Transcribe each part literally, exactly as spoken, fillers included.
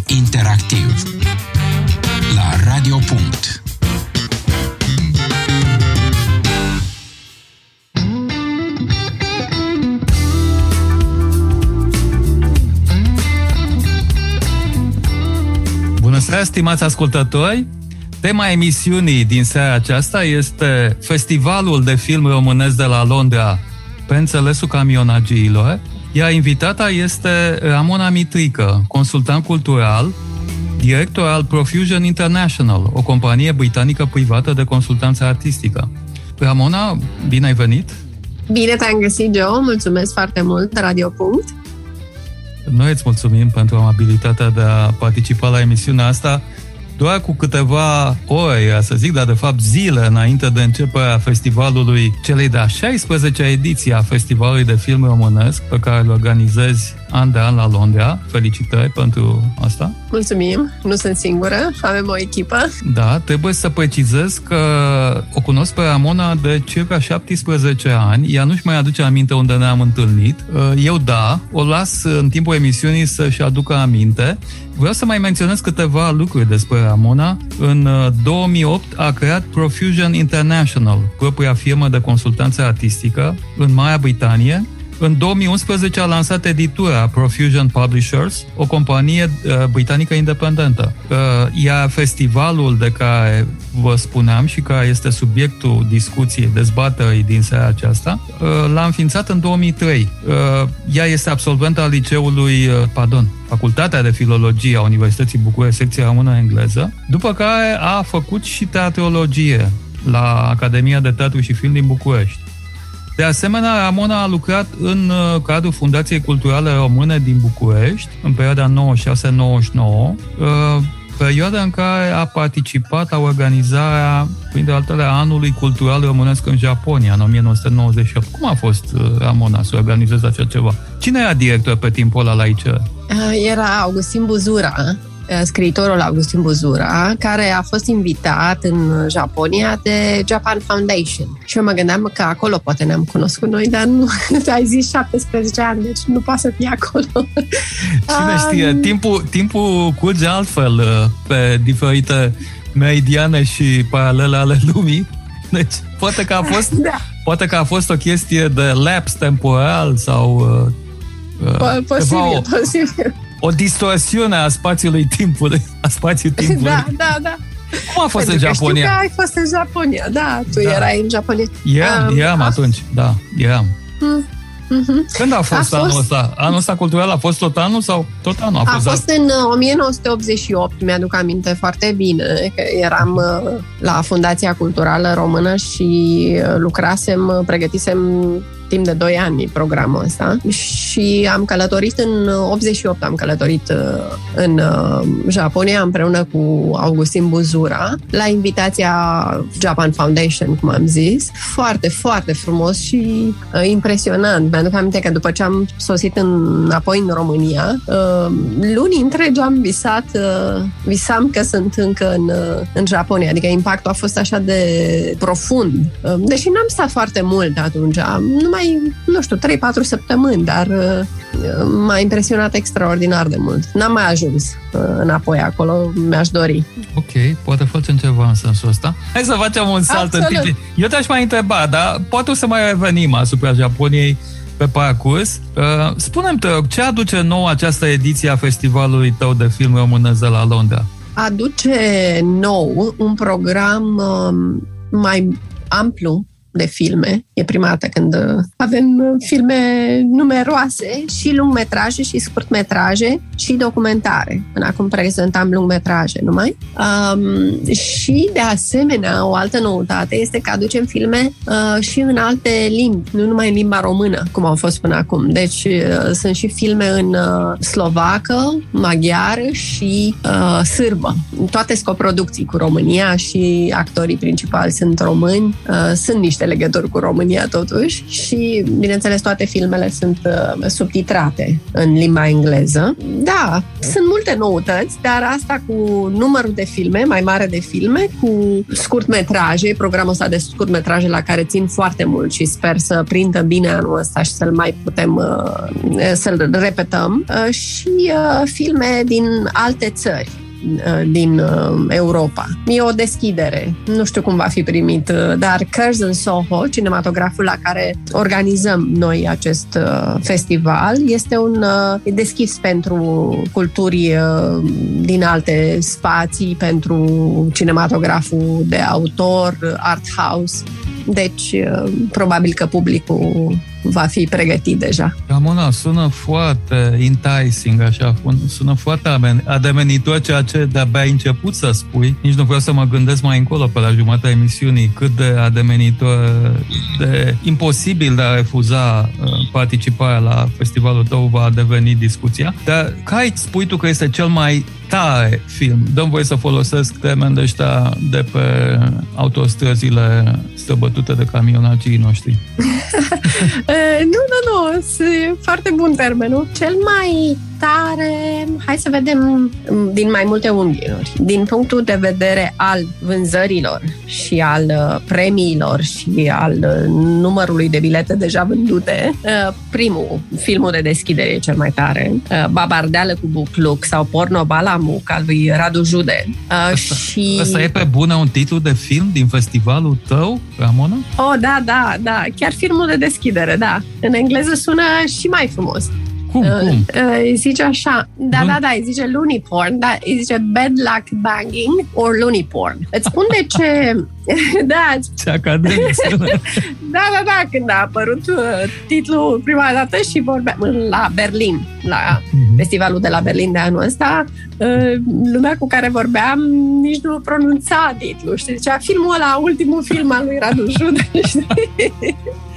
interactiv la Radio. Bună seara, stimați ascultători! Tema emisiunii din seara aceasta este Festivalul de Film Românesc de la Londra pe înțelesul camionagiilor, iar invitata este Ramona Mitrică, consultant cultural, director al Profusion International, o companie britanică privată de consultanță artistică. Ramona, bine ai venit! Bine te-am găsit, Joe! Mulțumesc foarte mult, Radio. Noi îți mulțumim pentru amabilitatea de a participa la emisiunea asta doar cu câteva ore, să zic, dar de fapt zile înainte de începerea festivalului, celei de-a șaisprezecea ediție a Festivalului de Film Românesc, pe care îl organizezi an de an la Londra. Felicitări pentru asta. Mulțumim, nu sunt singură, avem o echipă. Da, trebuie să precizez că o cunosc pe Ramona de circa șaptesprezece ani, ea nu-și mai aduce aminte unde ne-am întâlnit. Eu da, o las în timpul emisiunii să-și aducă aminte. Vreau să mai menționez câteva lucruri despre Ramona. În două mii opt a creat Profusion International, propria firmă de consultanță artistică în Marea Britanie. În două mii unsprezece a lansat editura Profusion Publishers, o companie uh, britanică independentă. Uh, iar festivalul de care vă spuneam și care este subiectul discuției, dezbaterii din seara aceasta, uh, l-a înființat în două mii trei. Uh, ea este absolventă al liceului, uh, pardon, Facultatea de Filologie a Universității București, secția română-engleză, după care a făcut și teatrologie la Academia de Teatru și Film din București. De asemenea, Ramona a lucrat în cadrul Fundației Culturale Române din București, în perioada nouăzeci și șase nouăzeci și nouă, perioada în care a participat la organizarea, printre altele, Anului Cultural Românesc în Japonia, în o mie nouă sute nouăzeci și opt. Cum a fost, Ramona, să organizeze așa ceva? Cine era director pe timpul ăla la I C R? Era Augustin Buzura, scriitorul Augustin Buzura, care a fost invitat în Japonia de Japan Foundation. Și eu mă gândeam că acolo poate ne-am cunoscut noi, dar nu, ai zis șaptesprezece ani, deci nu poate să fie acolo. Cine știe, timpul, timpul curge altfel pe diferite meridiane și paralele ale lumii. Deci poate că a fost, da. poate că a fost o chestie de lapse temporal sau uh, posibil, o, posibil. O distorsiune a spațiului timpului, a spațiului timpului. Da, da, da. Cum a fost Pentru în Japonia? Știu că ai fost în Japonia, da, tu da. erai în Japonia. Eram, um, eram a... atunci, da, eram. Mm. Mm-hmm. Când a fost, a fost anul ăsta? Anul ăsta cultural a fost tot anul sau tot anul? A fost, a fost în o mie nouă sute optzeci și opt, mi-aduc aminte foarte bine, că eram uh, la Fundația Culturală Română și lucrasem, pregătisem timp de doi ani programul ăsta și am călătorit în optzeci și opt, am călătorit în Japonia împreună cu Augustin Buzura la invitația Japan Foundation, cum am zis. Foarte, foarte frumos și impresionant. Mi-aduc aminte că după ce am sosit înapoi în România, luni întregi am visat, visam că sunt încă în, în Japonia, adică impactul a fost așa de profund. Deși n-am stat foarte mult atunci, numai nu știu, trei patru săptămâni, dar uh, m-a impresionat extraordinar de mult. N-am mai ajuns uh, înapoi acolo, mi-aș dori. Ok, poate facem ceva în sensul ăsta. Hai să facem un salt în timp. Eu te-aș mai întreba, dar poate o să mai revenim asupra Japoniei pe parcurs. Uh, spune-mi, te rog, ce aduce nou această ediție a festivalului tău de film românesc de la Londra? Aduce nou un program uh, mai amplu de filme. E prima dată când avem filme numeroase, și lungmetraje, și scurtmetraje, și documentare. Până acum prezentam lungmetraje numai. Um, și, de asemenea, o altă noutate este că aducem filme uh, și în alte limbi, nu numai în limba română, cum au fost până acum. Deci, uh, sunt și filme în uh, slovacă, maghiară și uh, sârbă. Toate sunt coproducții cu România și actorii principali sunt români. Uh, sunt niște niște legături cu România totuși și, bineînțeles, toate filmele sunt uh, subtitrate în limba engleză. Da, sunt multe noutăți, dar asta cu numărul de filme, mai mare de filme, cu scurtmetraje, programul ăsta de scurtmetraje la care țin foarte mult și sper să prindă bine anul ăsta și să-l mai putem uh, să-l repetăm, uh, și uh, filme din alte țări din Europa. E o deschidere. Nu știu cum va fi primit, dar Curse in Soho, cinematograful la care organizăm noi acest festival, este un e deschis pentru culturi din alte spații, pentru cinematograful de autor, art house. Deci, probabil că publicul va fi pregătit deja. Ramona, sună foarte enticing, așa, sună foarte ademenitor ceea ce de-abia ai început să spui. Nici nu vreau să mă gândesc mai încolo pe la jumătatea emisiunii cât de ademenitor, de imposibil de a refuza participarea la festivalul tău va deveni discuția. Dar care spui tu că este cel mai tare film? Dă-mi voie să folosesc termeni de ăștia de pe autostrăzile străbătute de camionagii noștri. Nu, nu, nu, e foarte bun termenul. Cel mai tare, hai să vedem din mai multe unghiuri. Din punctul de vedere al vânzărilor și al premiilor și al numărului de bilete deja vândute, primul, filmul de deschidere e cel mai tare. Babardeală cu Bucluc sau Porno Balamuc al lui Radu Jude. Asta, și... asta e pe bună un titlu de film din festivalul tău, Ramona? Oh, da, da, da. Chiar filmul de deschidere, da. În engleză sună și mai frumos. Cum, cum? Uh, îi zice așa, da, da, da, îi zice loony porn, da, îi zice bad luck banging or loony porn. Îți spun de ce... da, ce academic sună. Da, da, da, când a apărut uh, titlul prima dată și vorbeam la Berlin, la uh-huh. festivalul de la Berlin de anul ăsta, uh, lumea cu care vorbeam nici nu pronunța titlul, știi, zicea filmul ăla, ultimul film al lui Radu Jude, știi?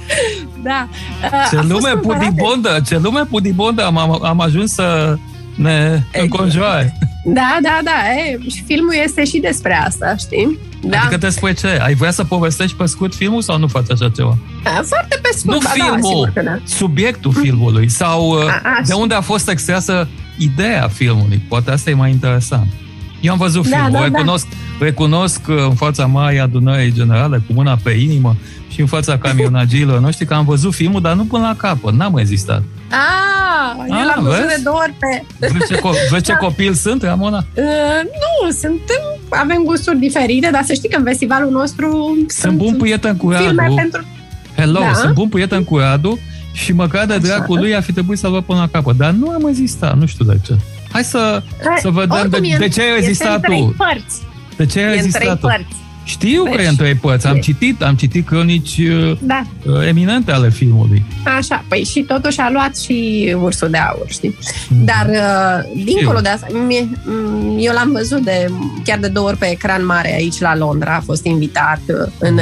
Da. Ce lume pudibondă, ce lume pudibondă am, am ajuns să ne înconjoare. Da, da, da. E, și filmul este și despre asta, știi? Da. Adică despre ce? Ai vrea să povestești pe scurt filmul sau nu faci așa ceva? Foarte pe scurt. Nu da, filmul, da, da. subiectul filmului sau a, a, de unde a fost extrasă ideea filmului. Poate asta e mai interesant. Eu am văzut da, filmul, da, recunosc, da. recunosc în fața Marii Adunării Generale, cu mâna pe inimă și în fața camionagilor noștri, că am văzut filmul, dar nu până la capăt, n-am rezistat. Ah, eu l-am văzut de două ori pe... Vezi ce, co- vezi ce da. copil sunt, Ramona? Uh, nu, suntem, avem gusturi diferite, dar să știi că în festivalul nostru sunt, sunt bun prieten cu Radu. Pentru... Hello, da? sunt bun prieten cu Radu și măcar de dracul lui ar fi trebuit să-l văd până la capăt, dar nu am rezistat, nu știu de ce. Hai să, Hai, să vedem de, de ce ai rezistat tu. De ce ai rezistat tu? Știu deci, că e în trei părți. Am citit, am citit cronici da. eminente ale filmului. Așa, păi și totuși a luat și Ursul de Aur, știi? Dar dincolo de asta, eu l-am văzut de, chiar de două ori pe ecran mare aici la Londra. A fost invitat în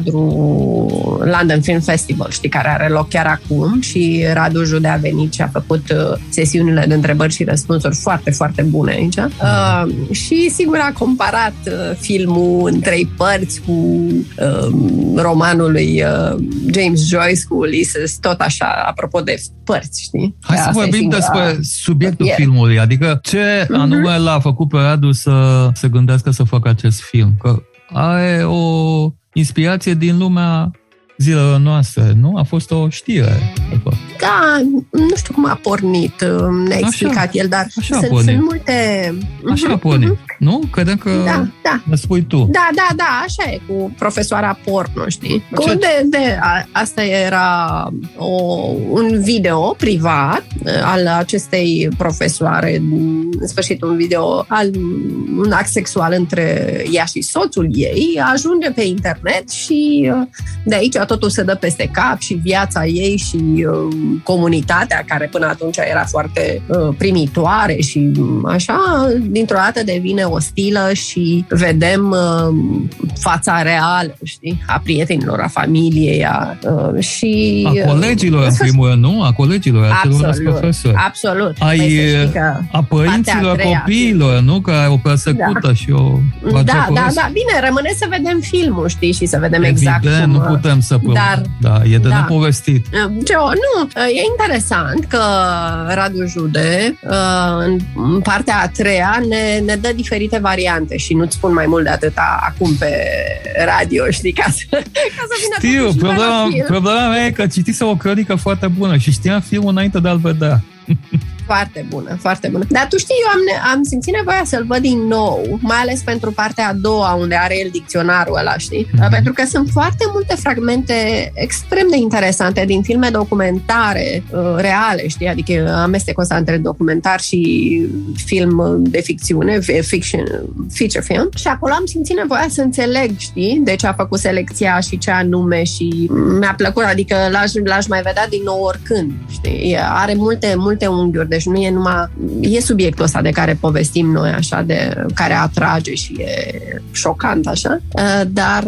cadrul London Film Festival, știi, care are loc chiar acum, și Radu Jude a venit și a făcut sesiunile de întrebări și răspunsuri foarte, foarte bune aici. Mm. Uh, și sigur a comparat filmul în trei părți cu uh, romanul lui uh, James Joyce cu Ulysses, tot așa, apropo de părți, știi? Hai să vorbim despre subiectul yeah. filmului, adică ce anume l-a făcut pe Radu să se gândească să facă acest film, că are o inspirație din lumea zilele noastre, nu? A fost o știre. Da, nu știu cum a pornit, ne-a explicat așa, el, dar sunt, sunt multe... Așa a pornit, uh-huh. nu? Credem că da, da. ne spui tu. Da, da, da, așa e, cu profesoara porno, știi? Ce... De, de, a, asta era o, un video privat al acestei profesoare, în sfârșit un video al un act sexual între ea și soțul ei, ajunge pe internet și de aici totul se dă peste cap și viața ei și uh, comunitatea, care până atunci era foarte uh, primitoare și așa, dintr-o dată devine ostilă și vedem uh, fața reală, știi, a prietenilor, a familiei, a, uh, și... A colegilor, uh, în primul rând, nu? A colegilor, a celor profesori. Absolut. Ai, a părinților, a copiilor, nu? Care o persecută da. și o... Da, da, da, bine, rămâne să vedem filmul, știi, și să vedem Evident, exact cum... nu putem să Dar, da, e de da. nepovestit. Ce, nu, e interesant că Radu Jude, în partea a treia, ne, ne dă diferite variante și nu-ți spun mai mult de atâta acum pe radio, știi, ca să, ca să vină. Știu, problema, problema mea e că citise o cronică foarte bună și știam filmul înainte de a-l vedea. Foarte bună, foarte bună. Dar tu știi, eu am, am simțit nevoia să-l văd din nou, mai ales pentru partea a doua, unde are el dicționarul ăla, știi? Mm-hmm. Pentru că sunt foarte multe fragmente extrem de interesante din filme documentare uh, reale, știi? Adică amestecul ăsta între documentar și film de ficțiune, fiction, feature film. Și acolo am simțit nevoia să înțeleg, știi? De ce a făcut selecția și ce anume și mi-a plăcut, adică l-aș, l-aș mai vedea din nou oricând, știi? Are multe, multe unghiuri. Deci nu e numai... E subiectul ăsta de care povestim noi, așa, de care atrage și e șocant, așa, dar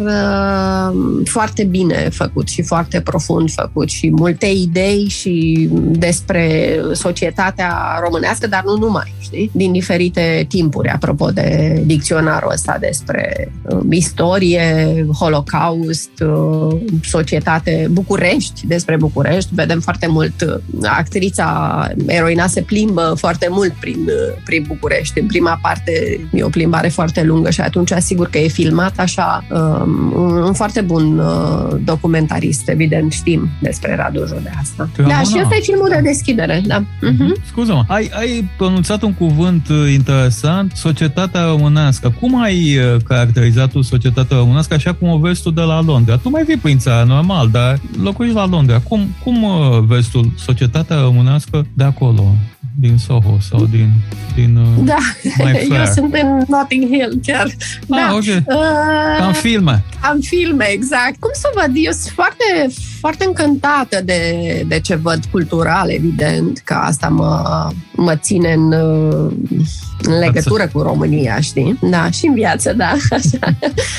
foarte bine făcut și foarte profund făcut și multe idei și despre societatea românească, dar nu numai, știi? Din diferite timpuri, apropo de dicționarul ăsta despre istorie, Holocaust, societate, București, despre București. Vedem foarte mult actrița, eroina se plimbă foarte mult prin, prin București. În prima parte e o plimbare foarte lungă și atunci asigur că e filmat așa. Um, un foarte bun uh, documentarist, evident, știm despre Radu Jude asta. Da, da, și ăsta e filmul de deschidere, da. Uh-huh. Scuză-mă, ai, ai pronunțat un cuvânt interesant, societatea românească. Cum ai caracterizat tu societatea românească așa cum o vezi tu de la Londra? Tu mai vii prin țara, normal, dar locuiești la Londra. Cum, cum vezi tu societatea românească de acolo? Din Soho sau din... din da, eu sunt în Notting Hill chiar. Ah, da. Ok. Uh, Cam filme. Am filme, exact. Cum să văd? Eu sunt foarte, foarte încântată de, de ce văd cultural, evident, că asta mă, mă ține în, în legătură cu România, știi? Da, și în viață, da. Așa.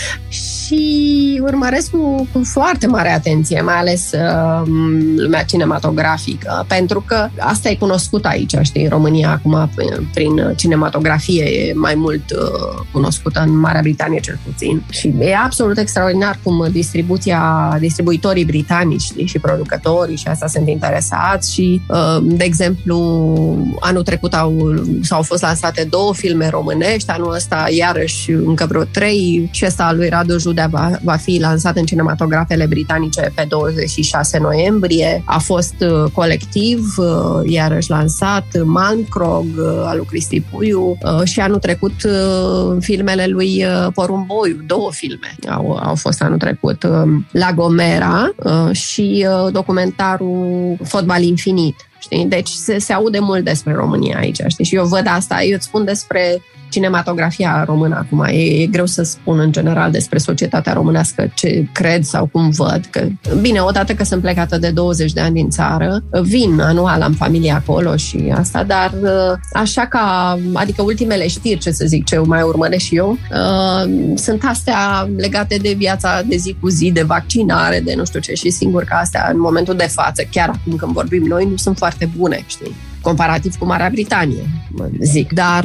Și urmăresc cu, cu foarte mare atenție, mai ales uh, lumea cinematografică, pentru că asta e cunoscut aici, știi, în România acum prin cinematografie e mai mult uh, cunoscută în Marea Britanie cel puțin. Și e absolut extraordinar cum distribuția, distribuitorii britanici, știi, și producătorii și asta sunt interesați și, uh, de exemplu, anul trecut au, s-au fost lansate două filme românești, anul ăsta iarăși încă vreo trei și ăsta al lui Radu Jude Va, va fi lansat în cinematografele britanice pe douăzeci și șase noiembrie. A fost uh, Colectiv, uh, iarăși lansat, Malmkrog, uh, al lui Cristi Puiu uh, și anul trecut uh, filmele lui uh, Porumboiu, două filme au, au fost anul trecut. Uh, La Gomera uh, și uh, documentarul Fotbal Infinit. Știi? Deci se, se aude mult despre România aici, știi? Și eu văd asta, eu îți spun despre cinematografia română acum. E, e greu să spun în general despre societatea românească ce cred sau cum văd. Că, bine, odată că sunt plecată de douăzeci de ani din țară, vin anual, am familie acolo și asta, dar așa ca, adică ultimele știri, ce să zic, ce mai urmăresc și eu, uh, sunt astea legate de viața de zi cu zi, de vaccinare, de nu știu ce, și singur că astea în momentul de față, chiar acum când vorbim noi, nu sunt foarte bune, știi? Comparativ cu Marea Britanie, zic. Dar,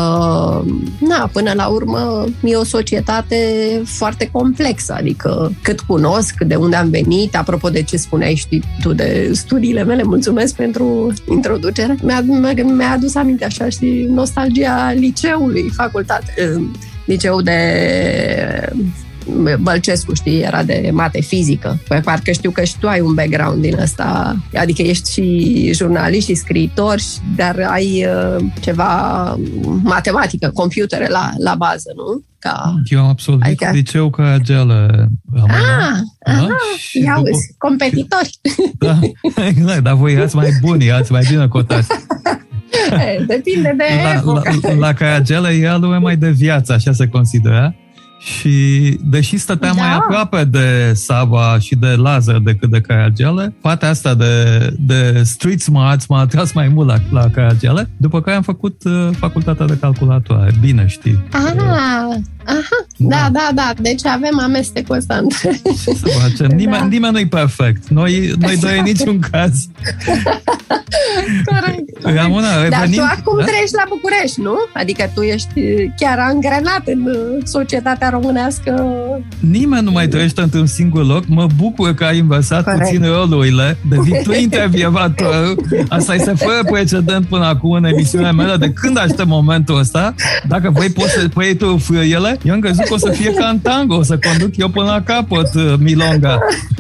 na, până la urmă, e o societate foarte complexă, adică cât cunosc, de unde am venit, apropo de ce spuneai, știi, tu de studiile mele, mulțumesc pentru introducere. Mi-a, mi-a adus aminte, așa, știi, nostalgia liceului, facultate, liceu de... Bălcescu, știi, era de mate fizică. Păi parcă știu că și tu ai un background din ăsta, adică ești și jurnalist și scriitor, dar ai uh, ceva matematică, computere la, la bază, nu? Ca... Eu am absolvit adică... liceu Caragiale. Ah, aha, ia după... uzi, competitori. Da, exact, dar voi ați mai buni, ați mai bine cotați. Depinde de la, epoca. La, la Caragiale era lumea mai de viață, așa se considera. Și deși stăteam da. mai aproape de Sava și de Lazar decât de Caragiale, partea asta de, de street smarts m-a atras mai mult la, la Caragiale, după care am făcut uh, facultatea de calculatoare. Bine știi. Aha, aha. Da, da, da. Deci avem amestecul ăsta între... Să facem. Nimeni, da. nimeni nu-i perfect. Noi, noi doi în niciun caz. Corect. Ramona, Dar revenim, tu acum da? trăiești la București, nu? Adică tu ești chiar angrenat în societatea românească. Nimeni nu mai trăiește într-un singur loc. Mă bucur că ai inversat Corect. puțin rolurile. Devii tu intervievator. Asta este fără precedent până acum în emisiunea mea. De când aștept momentul ăsta, dacă voi poți să pui tu frâiele, eu am crezut că o să fie ca în tango, o să conduc eu până la capăt milonga.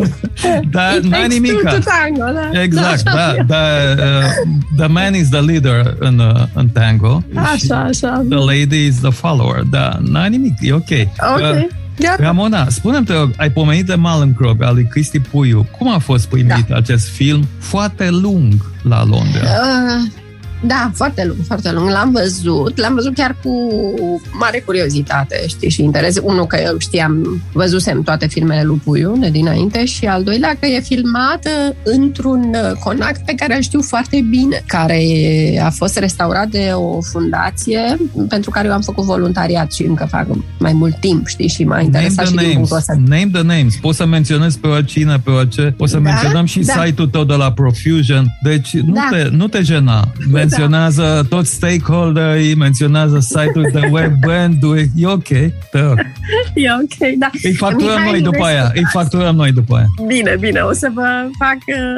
Dar n-ai nimica. Tango, da. Exact, da. Dar uh, the man is the leader în, uh, în tango. Așa, așa. The lady is the follower. Da, n-ai nimic, e ok. Ok. Uh, Ramona, spune-mi, te rog, ai pomenit de Mallinckrodt, al lui Cristi Puiu. Cum a fost primit da. acest film foarte lung la Londra? Uh... Da, foarte lung, foarte lung. L-am văzut, l-am văzut chiar cu mare curiozitate, știi, și interes. Unul, că eu știam, văzusem toate filmele lui Puiu de dinainte, și al doilea, că e filmat într-un conac pe care îl știu foarte bine, care a fost restaurat de o fundație pentru care eu am făcut voluntariat și încă fac mai mult timp, știi, și m-a interesat și din punctul ăsta. Name the names. Poți să menționezi pe oricine, pe orice. O să da? menționăm și da. site-ul tău de la Profusion. Deci nu, da. te, nu te gena. Menționează da. toți stakeholderii, menționează site-uri de web brand-uri. E ok, te rog. E ok, da. Îi facturăm noi după aia. Îi facturăm noi după aia. Bine, bine. O să vă fac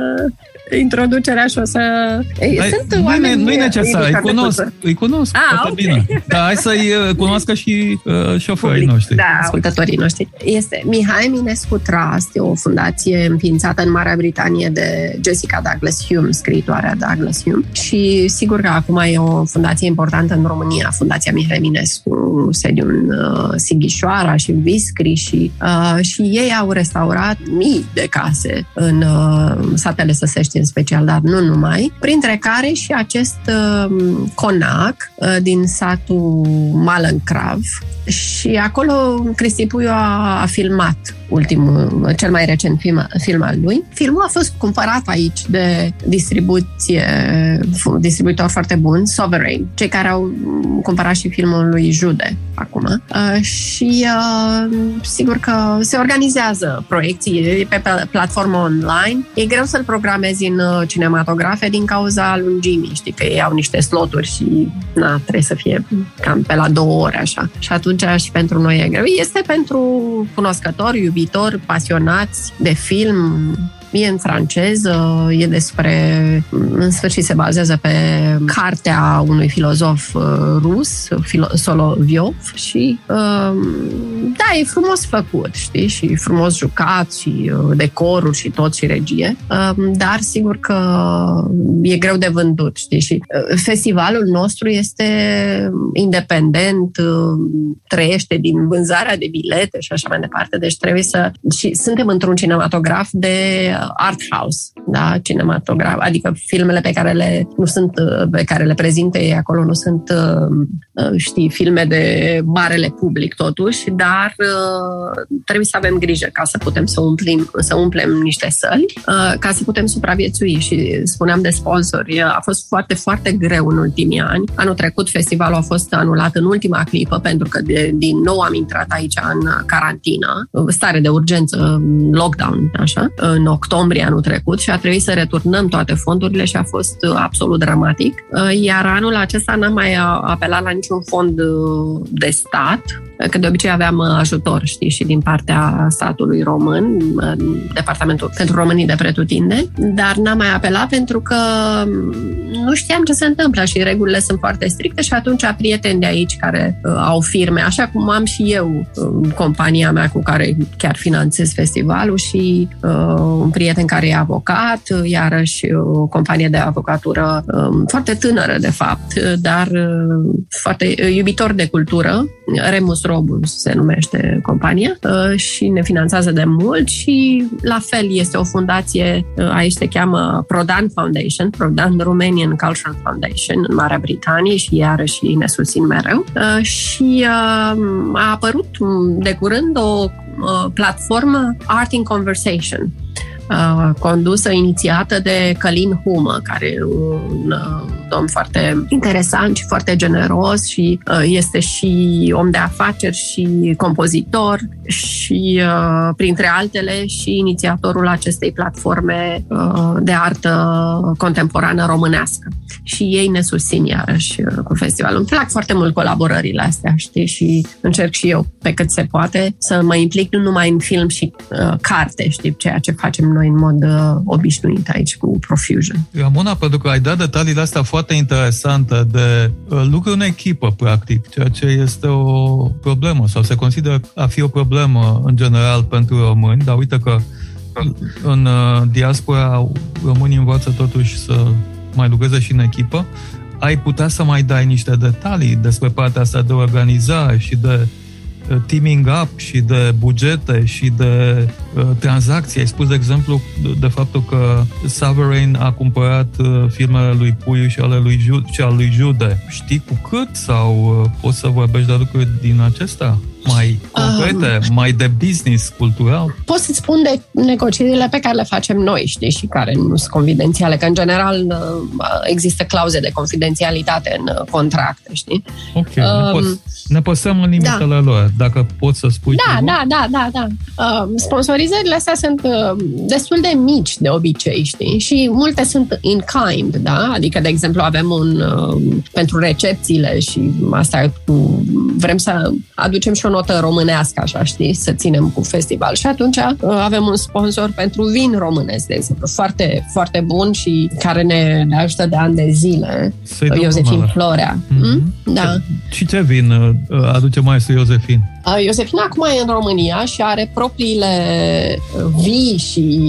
uh, introducerea și o să... Ei, Ai, sunt nu oameni... Nu e necesar, îi cunosc. Îi cunosc ah, foarte okay. bine. Dar hai să-i cunoască și uh, șoferii Public. noștri. Da, ascultătorii noștri. Este Mihai Eminescu Trust, o fundație înființată în Marea Britanie de Jessica Douglas Hume, scriitoarea Douglas Hume. Și sigur că acum e o fundație importantă în România, Fundația Mihai Eminescu, sediu în uh, Sighișoara și în Viscri și, uh, și ei au restaurat mii de case în uh, satele săsești în special, dar nu numai, printre care și acest uh, conac uh, din satul Mallinckrodt. Și acolo Cristi Puiu a, a filmat ultimul, cel mai recent film, film al lui. Filmul a fost cumpărat aici de distribuție, distribuitor foarte bun, Sovereign, cei care au cumpărat și filmul lui Jude acum. Uh, și uh, sigur că se organizează proiecții pe platformă online. E greu să-l programezi în cinematografe din cauza lungimii, știi, că ei au niște sloturi și na, trebuie să fie cam pe la două ore așa. Și atunci și pentru noi e greu. Este pentru cunoscători, iubitori, pasionați de film. E în franceză, e despre, în sfârșit se bazează pe cartea unui filozof rus, Soloviov, și da, e frumos făcut, știi, și frumos jucat și decoruri și tot și regie, dar sigur că e greu de vândut, știi, și festivalul nostru este independent, trăiește din vânzarea de bilete și așa mai departe, deci trebuie să, și suntem într-un cinematograf de art house, da, cinematograf, adică filmele pe care le nu sunt, pe care le prezintă ei acolo nu sunt, știi, filme de marele public totuși, dar trebuie să avem grijă ca să putem să umplim, să umplem niște săli, ca să putem supraviețui. Și spuneam de sponsori, a fost foarte, foarte greu în ultimii ani. Anul trecut festivalul a fost anulat în ultima clipă pentru că de, din nou am intrat aici în carantină, stare de urgență, lockdown, așa, în octombrie anul trecut și a trebuit să returnăm toate fondurile și a fost absolut dramatic. Iar anul acesta n-am mai apelat la niciun fond de stat, că de obicei aveam ajutor, știi, și din partea statului român, Departamentul pentru Românii de Pretutindeni, dar n-am mai apelat pentru că nu știam ce se întâmplă și regulile sunt foarte stricte și atunci prieteni de aici care uh, au firme, așa cum am și eu, uh, compania mea cu care chiar finanțez festivalul și uh, un prieten care e avocat, uh, iarăși o uh, companie de avocatură uh, foarte tânără, de fapt, uh, dar uh, foarte uh, iubitor de cultură, Remus Robus se numește compania, uh, și ne finanțează de mult și la fel este o fundație, uh, aici se cheamă Prodan Foundation, Prodan Romanian Cultural Foundation în Marea Britanie și iarăși ne susțin mereu. Uh, și uh, a apărut de curând o uh, platformă Art in Conversation, uh, condusă, inițiată de Călin Humă, care e un uh, om foarte interesant și foarte generos și uh, este și om de afaceri și compozitor și, uh, printre altele, și inițiatorul acestei platforme uh, de artă contemporană românească. Și ei ne susțin iarăși uh, cu festivalul. Îmi plac foarte mult colaborările astea, știi, și încerc și eu, pe cât se poate, să mă implic nu numai în film și uh, carte, știi, ceea ce facem noi în mod uh, obișnuit aici cu Profusion. Ramona, pentru că ai dat detaliile astea foarte interesante de uh, lucru în echipă, practic, ceea ce este o problemă sau se consideră a fi o problemă în general pentru români, dar uite că în uh, diaspora românii învață totuși să mai lucreze și în echipă. Ai putea să mai dai niște detalii despre partea asta de organizare și de uh, teaming up și de bugete și de uh, tranzacții. Ai spus, de exemplu, de, de faptul că Sovereign a cumpărat uh, filmele lui Puiu și ale lui, Jude, și al lui Jude. Știi cu cât? Sau uh, poți să vorbești de lucruri din acestea? Mai concrete, um, mai de business cultural? Pot să-ți spun de negocierile pe care le facem noi, știi, și care nu sunt confidențiale, că în general există clauze de confidențialitate în contracte, știi? Ok, um, ne, poți, ne păsăm în limitele da. lor, dacă poți să spui Da, ceva? da, da, da, da. Uh, sponsorizările astea sunt uh, destul de mici de obicei, știi? Și multe sunt in kind, da? Adică, de exemplu, avem un uh, pentru recepțiile și asta cu, vrem să aducem și o notă românească, așa, știi, să ținem cu festival. Și atunci avem un sponsor pentru vin românesc, de exemplu, foarte, foarte bun și care ne, ne ajută de ani de zile. Iosefin Florea. Mm-hmm. Da. Și ce vin aduce maestru Iosefin? Iosefin acum e în România și are propriile vii și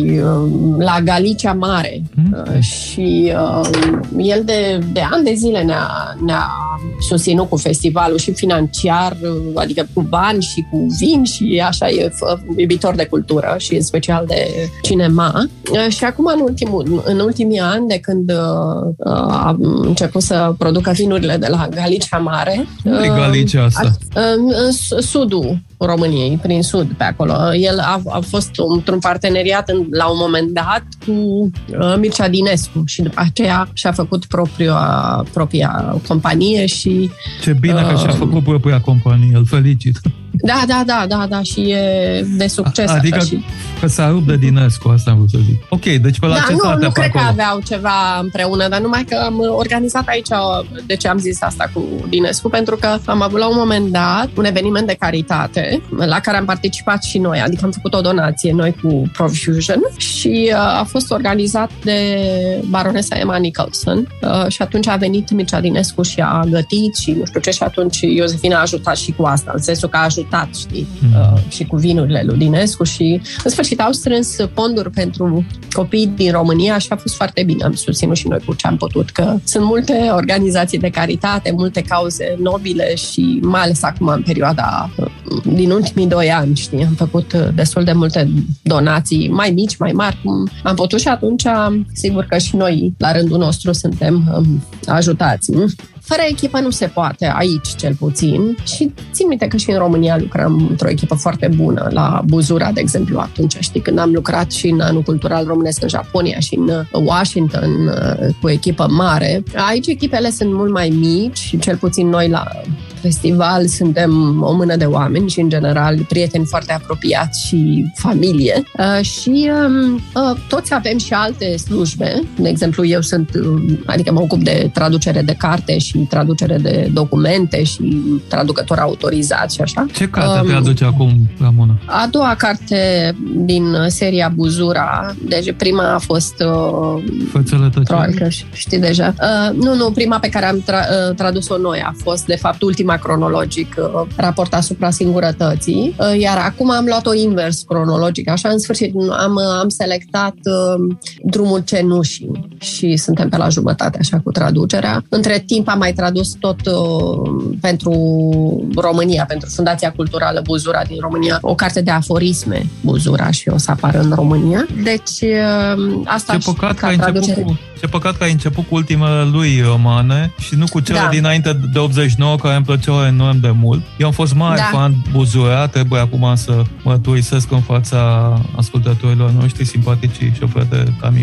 la Galicia Mare. Mm-hmm. Și uh, el de, de ani de zile ne-a, ne-a susținut cu festivalul și financiar, adică cu bani și cu vin și așa, e iubitor de cultură și în special de cinema. Și acum, în, ultimul, în ultimii ani, de când uh, a început să producă vinurile de la Galicia Mare... Unde e Galicia asta? În, în sudul României, prin sud, pe acolo. El a, a fost într-un parteneriat în, la un moment dat cu uh, Mircea Dinescu și după aceea și-a făcut propria, propria companie și... Ce bine uh, că și-a făcut propria companie, îl felicit. Da, da, da, da, da, și e de succes. Adică așa, și... că s-a rupt de Dinescu, asta am vrut să zic. Ok, deci pe la da, ce nu, nu pe cred acolo? că aveau ceva împreună, dar numai că am organizat aici, de ce am zis asta cu Dinescu, pentru că am avut la un moment dat un eveniment de caritate la care am participat și noi, adică am făcut o donație noi cu Profusion și uh, a fost organizat de baronesa Emma Nicholson uh, și atunci a venit Mircea Dinescu și a gătit și nu știu ce și atunci Iosefina a ajutat și cu asta, în sensul că a ajutat, știi, mm. uh, și cu vinurile lui Dinescu și în sfârșit au strâns fonduri pentru copii din România și a fost foarte bine, am susținut și noi cu ce am putut, că sunt multe organizații de caritate, multe cauze nobile și mai ales acum în perioada uh, din ultimii doi ani, știi, am făcut destul de multe donații, mai mici, mai mari, cum am putut și atunci, sigur că și noi, la rândul nostru, suntem um, ajutați. Fără echipă nu se poate, aici cel puțin. Și țin minte că și în România lucrăm într-o echipă foarte bună, la Buzura, de exemplu, atunci, știi, când am lucrat și în Anul Cultural Românesc în Japonia și în Washington cu echipă mare. Aici echipele sunt mult mai mici și cel puțin noi la festival suntem o mână de oameni și, în general, prieteni foarte apropiați și familie. Uh, și um, uh, toți avem și alte slujbe. De exemplu, eu sunt, uh, adică mă ocup de traducere de carte și traducere de documente și traducător autorizat și așa. Ce carte um, traduce acum, Ramona? A doua carte din seria Buzura. Deci prima a fost... Uh, Fățele probabil că știi deja. Uh, nu, nu, prima pe care am tra- uh, tradus-o noi a fost, de fapt, ultima cronologic, uh, raport asupra singurătății, uh, iar acum am luat-o invers cronologic. Așa, în sfârșit, am, am selectat uh, Drumul Cenușii și suntem pe la jumătate, așa, cu traducerea. Între timp am mai tradus tot uh, pentru România, pentru Fundația Culturală Buzura din România, o carte de aforisme Buzura și o să apară în România. Deci, uh, asta ce păcat, ca că traducere. cu, ce păcat că ai început cu ultimele lui romane și nu cu cele da. dinainte de optzeci și nouă, care îmi plăceau enorm de mult. Eu am fost mare da. fan Buzura, trebuie acum să mărturisesc în fața ascultătorilor noștri simpatici șoferi de camion.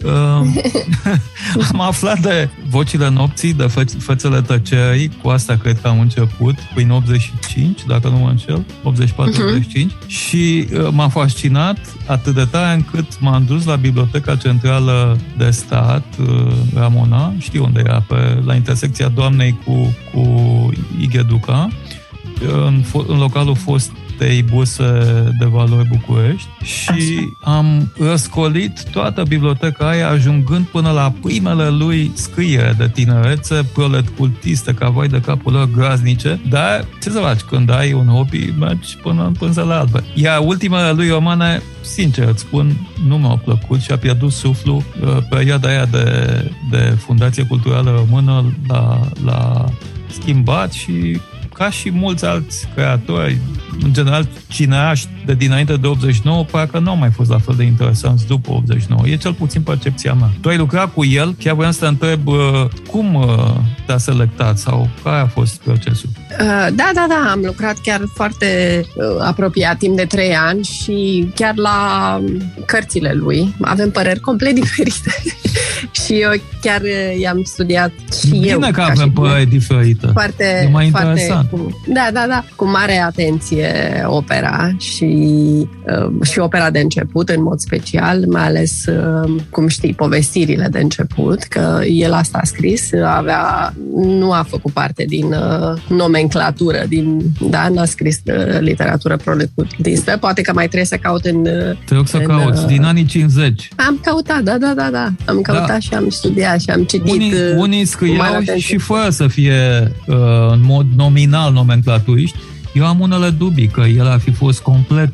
Uh, am aflat de Vocile nopții, de fă- Fețele tăcerii, cu asta cred că am început, prin optzeci și cinci, dacă nu mă înșel, optzeci și patru optzeci și cinci, uh-huh. și uh, m-a fascinat atât de tare încât m-am dus la Biblioteca Centrală de Stat, uh, Ramona, știu unde era, pe, la intersecția Doamnei cu, cu Igheduca, în, în localul fostei Burse de Valori București, și Așa. am răscolit toată biblioteca aia, ajungând până la primele lui scriere de tinerețe, prolet cultiste, ca vai de capul lor, groaznice, dar ce să faci, când ai un hobby, mergi până în pânzele albe. Iar ultimele lui romane, sincer îți spun, nu mi-au plăcut și a pierdut suflu. Perioada aia de, de Fundație Culturală Română l-a, l-a schimbat și, ca și mulți alți creatori, în general cineași de dinainte de optzeci și nouă, parcă nu au mai fost la fel de interesanți după optzeci și nouă. E cel puțin percepția mea. Tu ai lucrat cu el, chiar vreau să te întreb cum te-a selectat sau care a fost procesul? Da, da, da, am lucrat chiar foarte apropiat, timp de trei ani, și chiar la cărțile lui avem păreri complet diferite. Și eu chiar i-am studiat și Bine eu. Bine că avem păreri diferite. Foarte, e mai foarte, interesant. Cu, da, da, da. Cu mare atenție opera și, uh, și opera de început, în mod special, mai ales, uh, cum știi, povestirile de început, că el asta a scris, avea, nu a făcut parte din uh, nomenclatură, din, da, n-a scris uh, literatură proletcultistă. Poate că mai trebuie să caut în... Uh, Te rog să în, cauți, uh, din anii cincizeci. Am căutat, da, da, da, da. Am căutat da. și am studiat și am citit. Unii, unii scriau și, și fără să fie uh, în mod nominal nomenclaturiști. Eu am unele dubii că el ar fi fost complet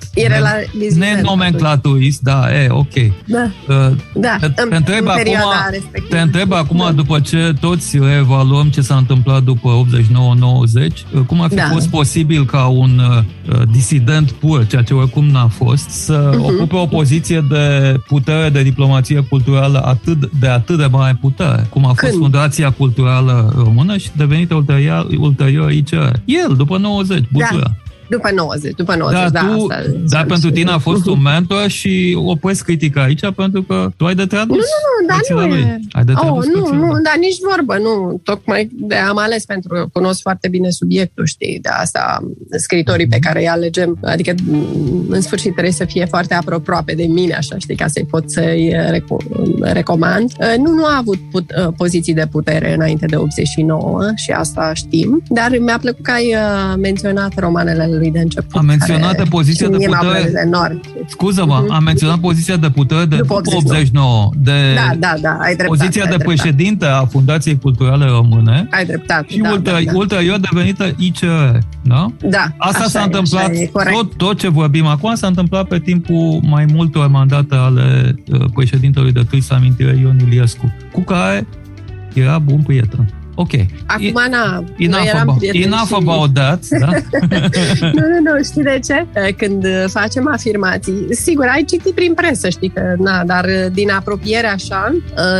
nenomenclaturist, da, e, ok. Da, uh, da. Te, te întreb în acum, respectivă. te întreb acum da. după ce toți reevaluăm ce s-a întâmplat după optzeci și nouă nouăzeci, cum ar fi da. fost posibil ca un uh, disident pur, ceea ce oricum n-a fost, să uh-huh. ocupe o poziție de putere de diplomație culturală atât de atât de mare putere, cum a fost Când? Fundația Culturală Română și devenită ulterior, ulterior I C R. El, după nouăzeci, da. După nouăzeci, după nouăzeci, da, da, tu, asta, dar pentru tine a fost un mentor și opresc critica aici pentru că tu ai de tradus. Nu, nu, nu, dar nu e. Ai de oh, nu, nu, dar nici vorbă, nu. Tocmai de am ales pentru că cunosc foarte bine subiectul, știi, de asta scritorii mm-hmm. pe care îi alegem, adică în sfârșit trebuie să fie foarte aproape de mine, așa, știi, ca să-i pot să-i reco- recomand. Nu, nu a avut put, poziții de putere înainte de optzeci și nouă și asta știm, dar mi-a plăcut că ai menționat romanele lui de început. Am menționat de poziția de putere. Scuză-mă, mm-hmm. am menționat poziția de putere de după optzeci și nouă. De da, da, da, ai dreptate. Poziția ai de dreptate. președinte a Fundației Culturale Române. Ai dreptate. Și da, ulterior, da, da. ulterior devenită I C R. Da? Da. Asta așa s-a e, întâmplat, e, tot, tot ce vorbim acum s-a întâmplat pe timpul mai multor mandate ale uh, președintelui de trist amintire Ion Iliescu, cu care era bun prieten. Ok. Acum, na, enough about, enough și... about that, da? nu, nu, nu, știi de ce? Când facem afirmații, sigur, ai citit prin presă, știi că, na, dar din apropiere așa,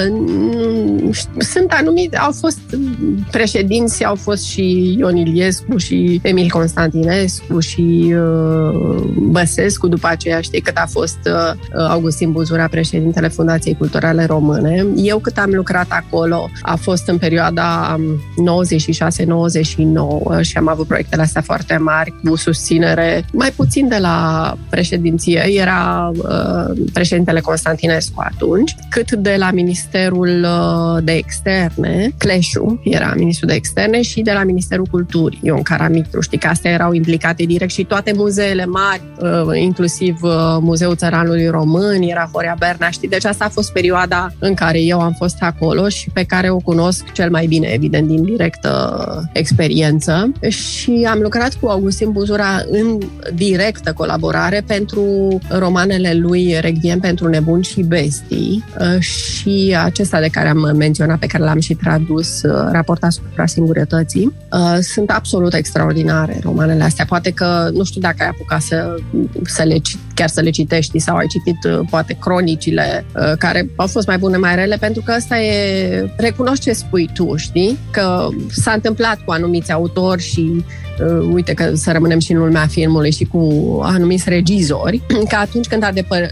sunt anumiți, au fost președinți, au fost și Ion Iliescu și Emil Constantinescu și uh, Băsescu, după aceea, știi, cât a fost uh, Augustin Buzura, președintele Fundației Culturale Române. Eu cât am lucrat acolo, a fost în perioada nouăzeci și șase nouăzeci și nouă și am avut proiectele astea foarte mari cu susținere mai puțin de la președinție, era uh, președintele Constantinescu atunci, cât de la Ministerul uh, de Externe, Cleșu era ministrul de Externe, și de la Ministerul Culturii, Ion Caramitru, știi că astea erau implicate direct și toate muzeele mari, uh, inclusiv uh, Muzeul Țăranului Român, era Horea Berna, știi, deci asta a fost perioada în care eu am fost acolo și pe care o cunosc cel mai bine, evident, din directă experiență, și am lucrat cu Augustin Buzura în directă colaborare pentru romanele lui Requiem pentru nebuni și bestii, și acesta de care am menționat, pe care l-am și tradus, Raport asupra singurătății. Sunt absolut extraordinare romanele astea. Poate că, nu știu dacă ai apucat să, să le, chiar să le citești sau ai citit poate cronicile care au fost mai bune, mai rele, pentru că ăsta e, recunoști ce spui tu, știi? Că s-a întâmplat cu anumiți autori și uh, uite că să rămânem și în lumea filmului și cu anumiți regizori, că atunci când a depăr-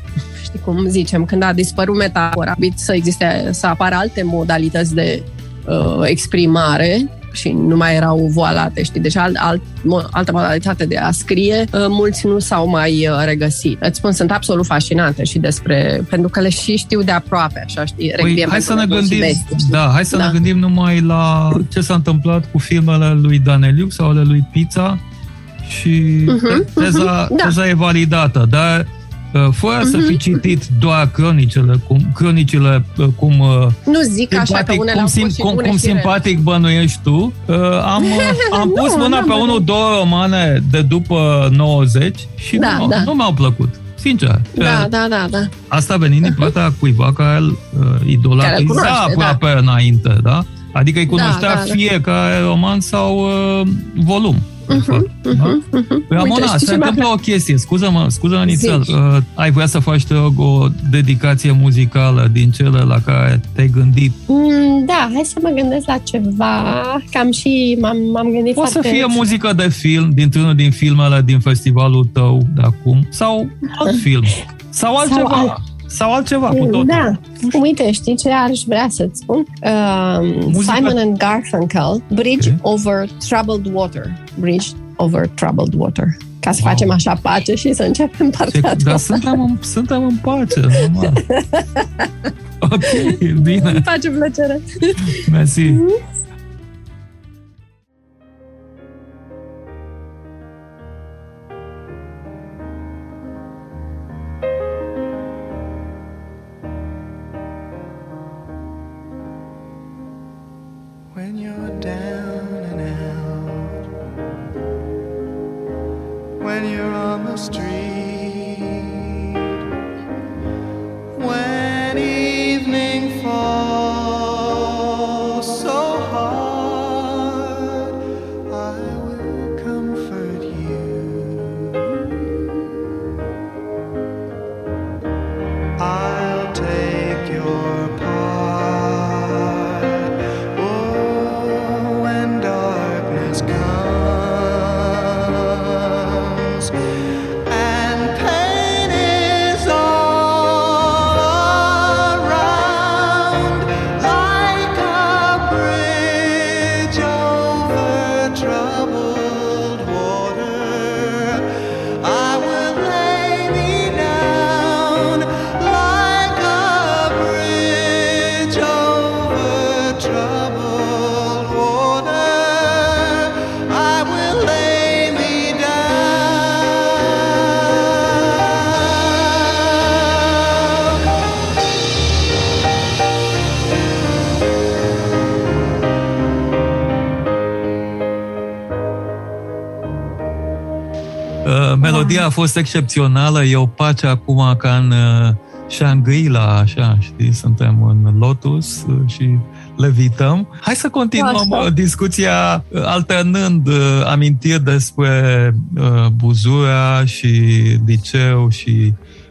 știi cum zicem, când a dispărut metafora, să existe, să apară alte modalități de uh, exprimare și nu mai erau voalate, știi, deci alt, alt, altă modalitate de a scrie, uh, mulți nu s-au mai uh, regăsit. Îți spun, sunt absolut fascinante și despre, pentru că le și știu de aproape, așa, știi, păi, hai să ne gândim, Besti, da, hai să da. ne gândim numai la ce s-a întâmplat cu filmele lui Daneliuc sau ale lui Pizza și uh-huh, teza, uh-huh, teza da. e validată, dar fără uh-huh, să fi citit uh-huh. doar cronicile, cum, cronicile, cum... Nu zic simpatic, așa, că unele cum, sim, cum, cum simpatic bănuiești tu. Am, am pus nu, mâna pe unul, două romane de după nouăzeci și da, nu, da. nu mi-au plăcut. Sincer. Da, da, da, da. Asta venind din partea cuiva care îl uh, idolatiza aproape da. înainte, da? Adică îi cunoștea da, da, fiecare da. roman sau uh, volum. Uh-huh, uh-huh, da? uh-huh. Ramona, se întâmplă o chestie, scuză-mă, scuză-mă nițel, uh, ai vrea să faci, te rog, o dedicație muzicală din cele la care te-ai gândit? Mm, da, hai să mă gândesc la ceva, cam și m-am, m-am gândit Poate foarte... să fie muzică de film, dintr-unul din filmele din festivalul tău de acum, sau alt film, sau altceva. Sau alt... Sau altceva, cu totul. Da. Uite, știi ce aș vrea să-ți spun? Uh, Simon and Garfunkel, Bridge okay. over Troubled Water. Bridge over Troubled Water. Ca să wow. facem așa pace și să începem partea ce, Dar suntem în, suntem în pace, normal. Ok, bine. Îmi face plăcere. Mersi. Melodia a fost excepțională, e o pace acum ca în uh, Shangri-La, așa, știi, suntem în Lotus uh, și levităm. Hai să continuăm uh, discuția uh, alternând uh, amintiri despre uh, Buzura și liceu și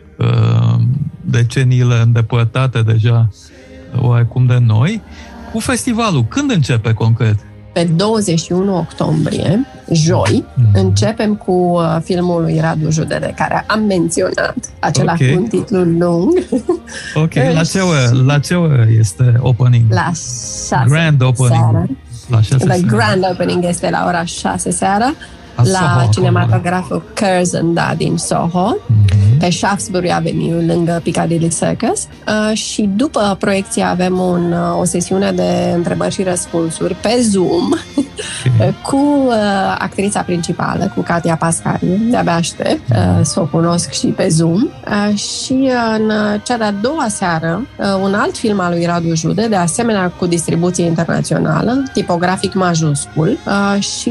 uh, deceniile îndepărtate deja uh, oarecum de noi, cu festivalul. Când începe concret? Pe douăzeci și unu octombrie, joi, mm-hmm. începem cu uh, filmul lui Radu Jude, de care am menționat, acela okay. cu un titlu lung. Ok, la ce oră, la ce oră este opening? La șase Grand opening. Seara. La șase The seara. Grand opening este la ora șase seara, la, la Soho, cinematograful Curzon, da, din Soho, mm-hmm. pe Shaftesbury Avenue, lângă Piccadilly Circus. Uh, și după proiecție avem un, o sesiune de întrebări și răspunsuri pe Zoom okay. cu uh, actrița principală, cu Katia Pascariu. De-abia aștept uh, să o cunosc și pe Zoom. Uh, și în cea de-a doua seară, uh, un alt film al lui Radu Jude, de asemenea cu distribuție internațională, tipografic majuscul, uh, și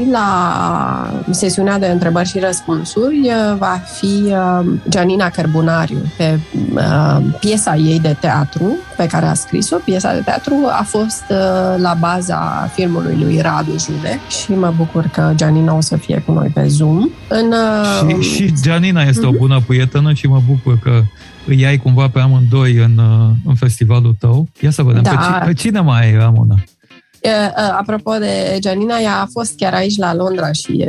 la sesiunea de întrebări și răspunsuri va fi Gianina Cărbunariu pe piesa ei de teatru pe care a scris-o. Piesa de teatru a fost la baza filmului lui Radu Jude și mă bucur că Gianina o să fie cu noi pe Zoom. În, și, și Gianina este uh-huh. o bună prietenă și mă bucur că îi ai cumva pe amândoi în, în festivalul tău. Ia să vedem. Da. Pe, pe cine mai ai, Ramona? Apropo de Gianina, ea a fost chiar aici la Londra și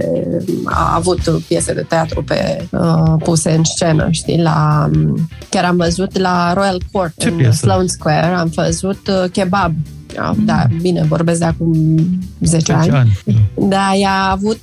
a avut piese de teatru pe, puse în scenă, știi? La, chiar am văzut la Royal Court, ce în piesă? Sloane Square, am văzut Kebab. Da, bine, vorbesc de acum zece ani. ani. Da, ea a avut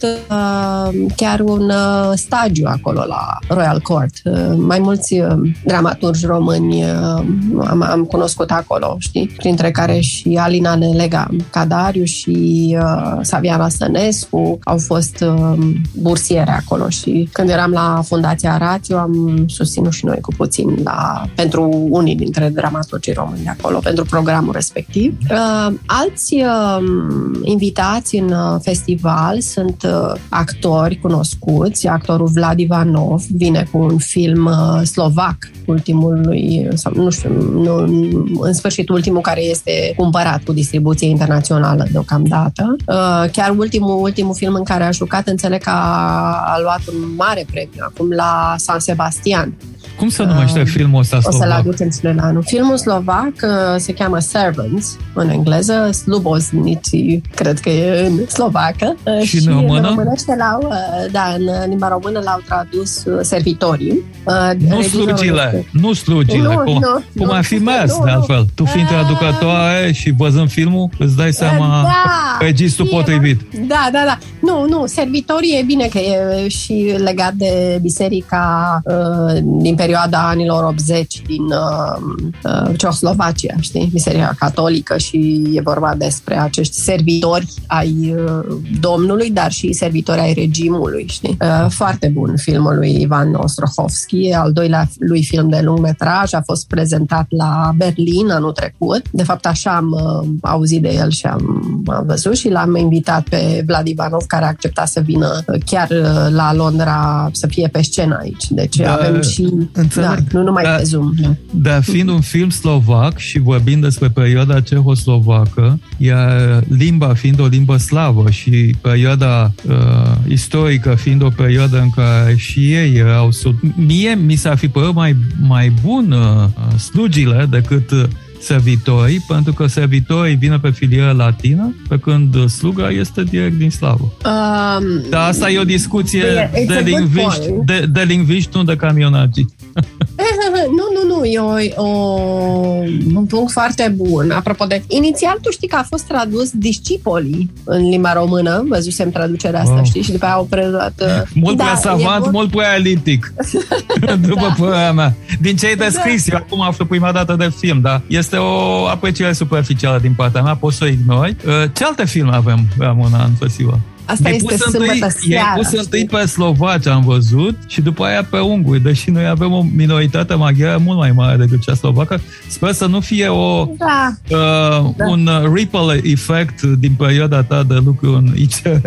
uh, chiar un uh, stagiu acolo la Royal Court. Uh, mai mulți uh, dramaturgi români uh, am, am cunoscut acolo, știi? Printre care și Alina Nelega Cadariu și uh, Saviana Stănescu au fost uh, bursiere acolo și când eram la Fundația Rațiu am susținut și noi cu puțin la, pentru unii dintre dramaturgii români de acolo, pentru programul respectiv. Uh, alți uh, invitați în uh, festival sunt uh, actori cunoscuți. Actorul Vlad Ivanov vine cu un film uh, slovac, ultimul lui, sau nu știu, nu, în sfârșit ultimul care este cumpărat cu distribuție internațională deocamdată. Uh, chiar ultimul, ultimul film în care a jucat, înțeleg că a, a luat un mare premiu acum la San Sebastian. Cum se numește uh, filmul ăsta slovac? O să-l aducem spre la anul. Filmul slovac uh, se cheamă Servants, în engleză, Sluboznici, cred că e în slovacă. Uh, și, și în română? În românește l-au, uh, da, în limba română l-au tradus uh, servitorii. Uh, nu slugile, este... nu slugile, nu, cum, nu, cum nu, ar fi mers, nu, de altfel. Tu fiind traducătoare și văzând filmul, îți dai seama da, registrul potrivit. Da, da, da. Nu, nu, servitorii e bine că e și legat de biserica uh, din perioada anilor optzeci din uh, uh, Ceoslovacia, știi? Biserica catolică și e vorba despre acești servitori ai uh, Domnului, dar și servitori ai regimului, știi? Uh, foarte bun filmul lui Ivan Ostrohovski, al doilea lui film de lungmetraj, a fost prezentat la Berlin anul trecut. De fapt, așa am uh, auzit de el și am, am văzut și l-am invitat pe Vlad Ivanov, care a acceptat să vină uh, chiar uh, la Londra să fie pe scenă aici. Deci da, avem și... Da, nu numai da, pe Zoom. Da. Dar fiind un film slovac și vorbind despre perioada cehoslovacă, iar limba fiind o limbă slavă și perioada uh, istorică fiind o perioadă în care și ei erau sub... Mie mi s-ar fi părut mai, mai bun uh, slugile decât uh, servitorii, pentru că servitorii vine pe filieră latină, pe când sluga este direct din slavă. Um, Dar asta e o discuție de lingviști, de, de lingviști, nu de camionagii. Nu, nu, nu, e o, o, un punct foarte bun. Apropo de... Inițial, tu știi că a fost tradus discipolii în limba română, văzusem traducerea asta, wow. Știi? Și după aia au preluat... Mult da, prea savant, mult prea elitic. După da. Părerea mea. Din ce ai descris, da. Eu acum aflu prima dată de film, dar este o apreciere superficială din partea mea, poți să o ignori. Ce alte filme avem, Ramona, în festival? Asta e este sâmbătă seara. E pus întâi pe slovaci, am văzut, și după aia pe unguri, deși noi avem o minoritate maghiară mult mai mare decât cea slovacă. Sper să nu fie o, da. Uh, da. un ripple effect din perioada ta de lucru în I C R.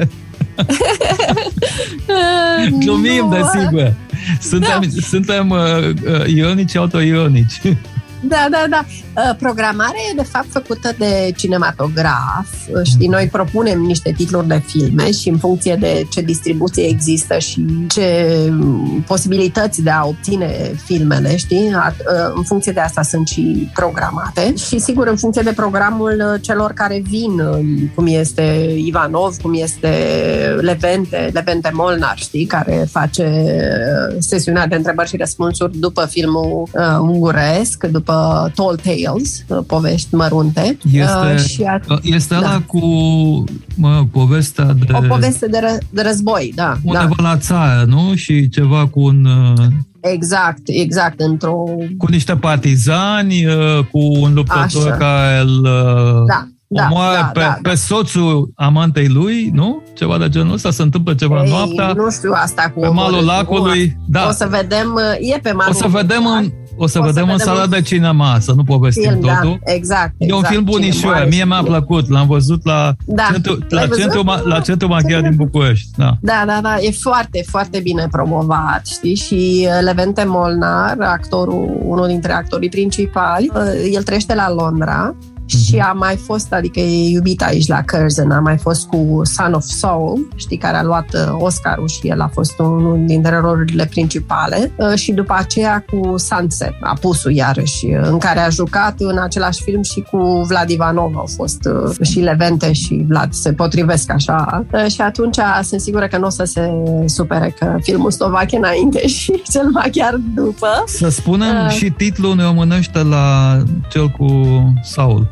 Glumim, desigur. Suntem, da. suntem uh, ironici, autoironici. Da, da, da. Programarea e de fapt făcută de cinematograf. Știi, noi propunem niște titluri de filme și în funcție de ce distribuție există și ce posibilități de a obține filmele, știi, în funcție de asta sunt și programate. Și sigur, în funcție de programul celor care vin, cum este Ivanov, cum este Levente, Levente Molnar, știi, care face sesiunea de întrebări și răspunsuri după filmul uh, unguresc, după Tall Tales, povești mărunte. Este, uh, și at- este da. ăla cu mă, povestea de... O poveste de, ră- de război, da. Undeva da. la țară, nu? Și ceva cu un... Exact, exact, într-o... Cu niște partizani, cu un luptător Așa. care îl... Da. Da, omoară da, pe, da, pe soțul amantei lui, nu? Ceva de genul ăsta, se întâmplă ceva Ei, noaptea. Nu știu asta cu pe malul lacului. Da. O să vedem, e pe malul. O să vedem în, o să o vedem să în vedem sala un de cinema, să nu povestim film, totul. Da, exact, E un exact, film bunișor, mie mi-a plăcut, l-am văzut la da. centru, la centru, la centru maghiar din București. Da. da, da, da, e foarte, foarte bine promovat, știi? Și Levente Molnar, actorul, unul dintre actorii principali, el trăiește la Londra și a mai fost, adică e iubit aici la Curzon, a mai fost cu Son of Saul, știi, care a luat Oscarul și el a fost unul dintre rolurile principale, și după aceea cu Sunset, Apusul iarăși, în care a jucat în același film și cu Vlad Ivanov, au fost și Levente și Vlad se potrivesc așa, și atunci sunt sigură că nu o să se supere că filmul Slovache înainte și cel maghiar după. Să spunem uh, și titlul ne românește la cel cu Saul.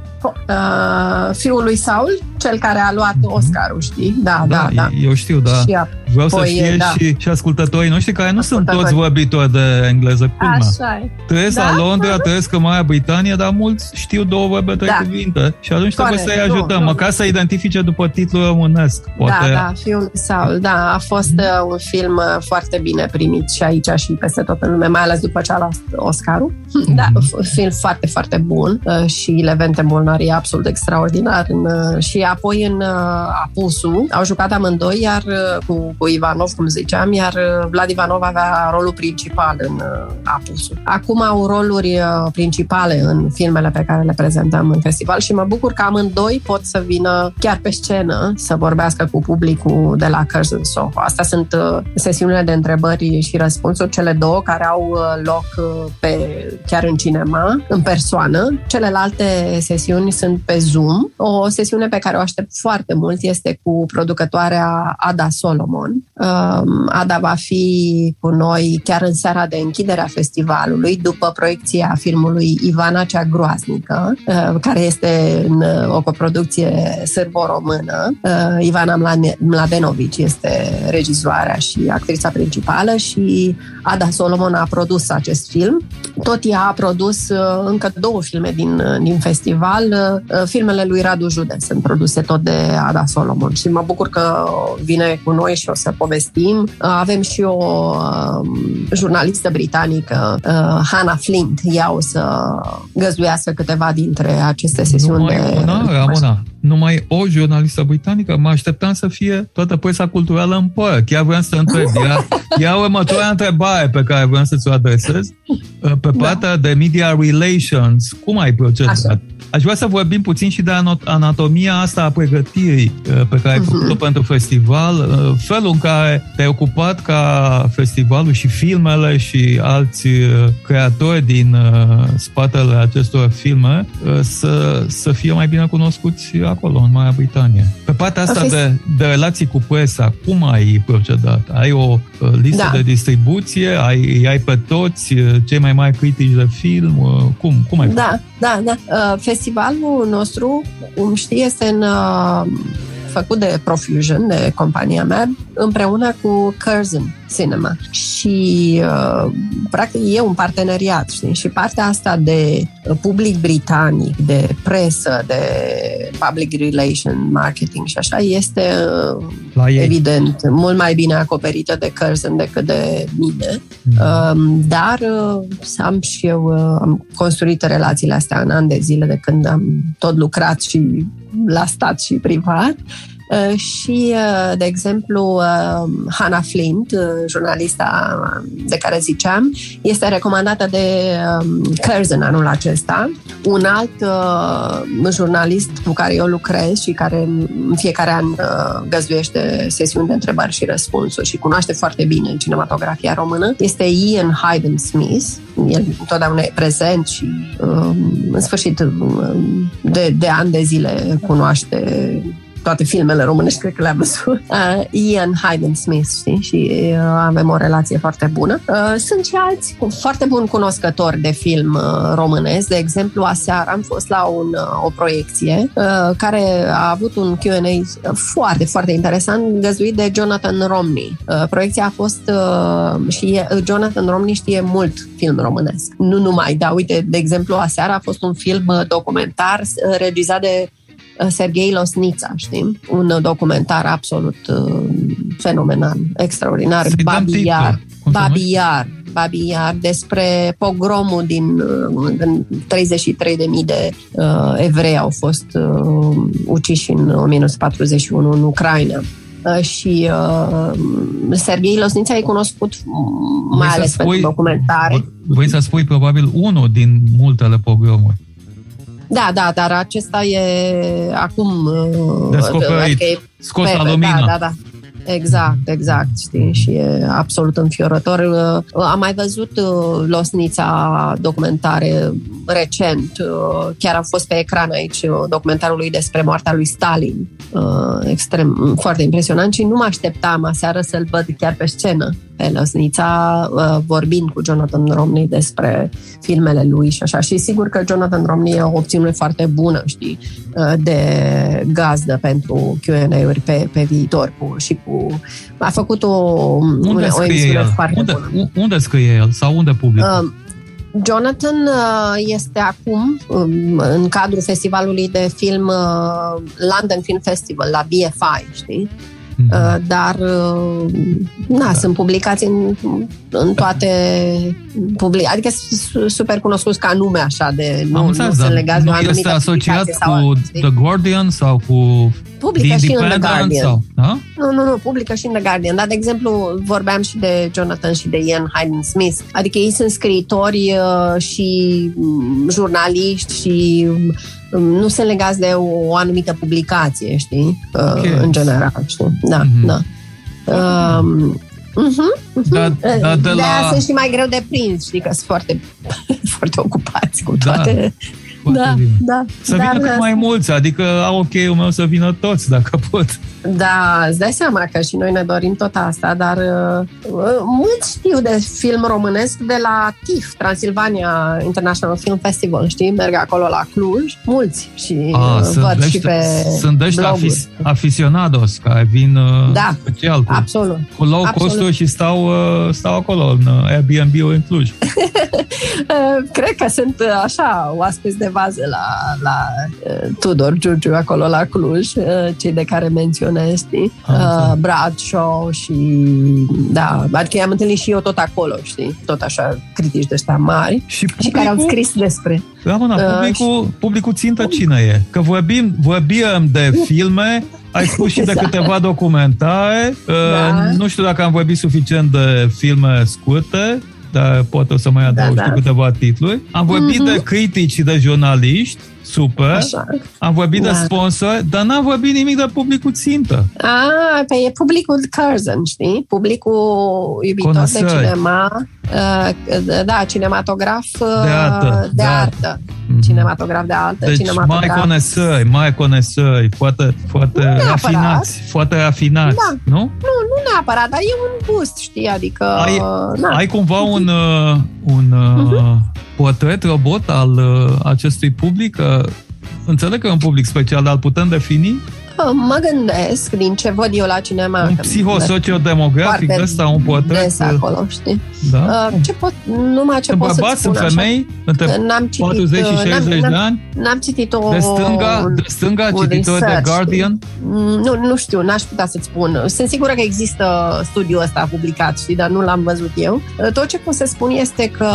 Uh, fiul lui Saul, cel care a luat Oscarul, știi? Da, da, da. da. Eu știu, da. Și vreau să știe da. și, și ascultătorii noștri care nu sunt toți vorbitori de engleză. Așa e. Trăiesc da? la Londra, da, trăiesc în Marea Britanie, dar mulți știu două vorbe, trei da. cuvinte și atunci Corect. trebuie să-i ajutăm, nu, măcar nu. să identifice după titlul românesc. Poate... Da, da, fiul lui Saul, da. A fost mm. un film foarte bine primit și aici și peste tot în lume, mai ales după ce a luat Oscarul. Mm. Da, un film foarte, foarte bun și Levente Molnar e absolut extraordinar. În, și apoi în Apusul au jucat amândoi, iar cu, cu Ivanov, cum ziceam, iar Vlad Ivanov avea rolul principal în Apusul. Acum au roluri principale în filmele pe care le prezentăm în festival și mă bucur că amândoi pot să vină chiar pe scenă să vorbească cu publicul de la Curzon Soho. Astea sunt sesiunile de întrebări și răspunsuri, cele două care au loc pe, chiar în cinema, în persoană. Celelalte sesiuni sunt pe Zoom. O sesiune pe care o aștept foarte mult este cu producătoarea Ada Solomon. Ada va fi cu noi chiar în seara de închidere a festivalului, după proiecția filmului Ivana cea groaznică, care este în o coproducție sârbo-română. Ivana Mladenovici este regizoarea și actrița principală și Ada Solomon a produs acest film. Tot ea a produs încă două filme din, din festival. Filmele lui Radu Jude sunt produse tot de Ada Solomon și mă bucur că vine cu noi și o să povestim. Avem și o jurnalistă britanică, Hannah Flint. Ea o să găzduiască câteva dintre aceste sesiuni. Numai de... una, Ramona, numai o jurnalistă britanică? Mă așteptam să fie toată presa culturală în păr. Chiar vreau să întreb. Ea, ea următoarea întrebare pe care vreau să ți-o adresez. Pe partea da. de media relations, cum ai procedat? Așa. Aș vrea să vorbim puțin și de anatomia asta a pregătirii pe care ai făcut-o uh-huh. pentru festival, felul în care te-ai ocupat ca festivalul și filmele și alți creatori din spatele acestor filme să, să fie mai bine cunoscuți acolo, în Marea Britanie. Pe partea asta okay. de, de relații cu presa, cum ai procedat? Ai o listă da. de distribuție? Ai, ai pe toți cei mai mari critici de film? Cum, cum ai făcut? Da, da, da. Festivalul nostru, cum știi, este în, făcut de Profusion, de compania mea, împreună cu Curzon Cinema. Și practic e un parteneriat, știi? Și partea asta de public britanic, de presă, de public relation, marketing și așa, este evident mult mai bine acoperită de Curzon decât de mine. Mm. Dar am și eu am construit relațiile astea în ani de zile de când am tot lucrat și la stat și privat. Uh, și, uh, de exemplu, uh, Hannah Flint, uh, jurnalista de care ziceam, este recomandată de um, Curzon anul acesta. Un alt uh, jurnalist cu care eu lucrez și care în fiecare an uh, găzduiește sesiuni de întrebări și răspunsuri și cunoaște foarte bine cinematografia română, este Ian Hayden Smith. El întotdeauna e prezent și uh, în sfârșit uh, de, de ani de zile cunoaște toate filmele românești, cred că le-am văzut. Uh, Ian Hayden Smith, știi? Și uh, avem o relație foarte bună. Uh, sunt și alți foarte buni cunoscători de film uh, românesc. De exemplu, aseară am fost la un, uh, o proiecție uh, care a avut un Q and A foarte, foarte interesant, găzduit de Jonathan Romney. Uh, proiecția a fost uh, și uh, Jonathan Romney știe mult film românesc. Nu numai, dar uite, de exemplu, aseară a fost un film uh, documentar uh, regizat de Serghei Losnița, știi? Un documentar absolut uh, fenomenal, extraordinar. Babi Iar. Babi Iar. Babi Iar, despre pogromul din uh, treizeci și trei de mii de uh, evrei au fost uh, uciși în o mie nouă sute patruzeci și unu în Ucraina. Uh, și uh, Serghei Losnița e cunoscut mai ales pentru documentare. Vrei să spui probabil unul din multele pogromuri. Da, da, dar acesta e acum... Descoperit, adică e scos pe, la lumină. Da, da, da. Exact, exact, știi, și e absolut înfiorător. Am mai văzut Losnița documentare recent, chiar a fost pe ecran aici documentarul lui despre moartea lui Stalin, extrem, foarte impresionant și nu mă așteptam aseară să-l văd chiar pe scenă pe Losnița, vorbind cu Jonathan Romney despre filmele lui și așa. Și sigur că Jonathan Romney e o opțiune foarte bună, știi, de gazdă pentru Q and A-uri pe, pe viitor cu, și cu... A făcut o, unde o emisiune el? foarte unde, bună. Unde scrie el? Sau unde publică? Uh, Jonathan uh, este acum um, în cadrul festivalului de film uh, London Film Festival, la B F I, știi? Uh, dar uh, na, da. sunt publicați în, în toate public, adică sunt super cunoscuți ca nume așa de nu, nu sunt legați de o anumită este asociat sau cu alții. The Guardian sau cu publică The și în The Guardian sau, da? nu, nu, nu, publică și în The Guardian, dar de exemplu vorbeam și de Jonathan și de Ian Hayden Smith, adică ei sunt scriitori uh, și um, jurnaliști și um, nu sunt legați de o, o anumită publicație, știi? Uh, okay. În general, știi? Da, mm-hmm. da. Um, uh-huh, uh-huh. Da, da, de, de la... sunt și mai greu de prins, știi, că sunt foarte, foarte ocupați cu toate... Da. Da, da, să dar, vină cât mai mulți, adică au ok-ul meu să vină toți, dacă pot. Da, îți dai seama că și noi ne dorim tot asta, dar uh, mulți știu de film românesc de la T I F, Transilvania International Film Festival, știi? Merg acolo la Cluj, mulți și A, uh, văd și pe sunt ăștia afis, aficionados care vin uh, da, special cu, absolut, cu low cost și stau, uh, stau acolo în Airbnb-ul în Cluj. Cred că sunt așa oaspeți de vază la, la uh, Tudor Giurgiu acolo la Cluj, uh, cei de care menționez, știi? Uh, Bradshaw și da, adică i-am întâlnit și eu tot acolo, știi? Tot așa critici de ăștia mari și, publicul, și care au scris despre. Da, mă, da, publicul, uh, publicul țintă cine e? Că vorbim, vorbim de filme, ai spus și exact. de câteva documentare, da. uh, nu știu dacă am vorbit suficient de filme scurte, dar poate o să mai adaug da, da. câteva titluri. Am vorbit mm-hmm. de critici și de jurnaliști, super. Așa. Am vorbit da. de sponsori, dar n-am vorbit nimic de publicul țintă. Ah, pe e publicul Curzon, știi? Publicul iubitor Conăsări. de cinema, da, cinematograf de artă. De, de artă. artă. Mm-hmm. Cinematograf de artă, deci cinematograf. mai conesări, mai conesări, foarte, foarte rafinați, foarte rafinați, da. nu? Nu, nu neapărat, dar e un boost, știi, adică... Ai, ai cumva un, uh, un uh, uh-huh. portret robot al uh, acestui public? Uh, înțeleg că e un public special, dar îl putem defini? Mă gândesc, din ce văd eu la cinema... Un psihosociodemografic ăsta, un portret... acolo, știi? Da? Ce pot, numai ce pot să-ți spun așa. Femei, între patruzeci și șaizeci de ani? N-am citit o... De stânga, de stânga cititor de Guardian? Nu, nu știu, n-aș putea să-ți spun. Sunt sigură că există studiul ăsta publicat, știi, dar nu l-am văzut eu. Tot ce pot să spun este că